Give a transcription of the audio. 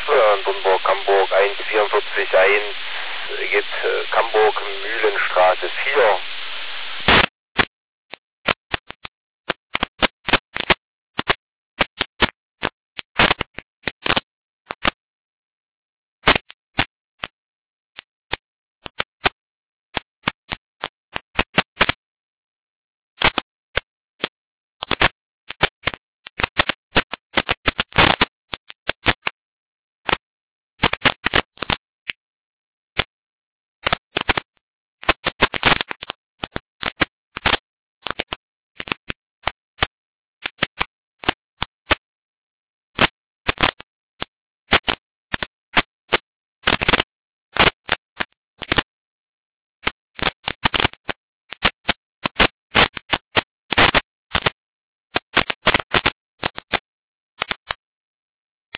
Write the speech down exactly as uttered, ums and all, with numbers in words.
äh, Nürnberg, Hamburg eins vierundvierzig eins, geht äh, Hamburg Mühlenstraße vier.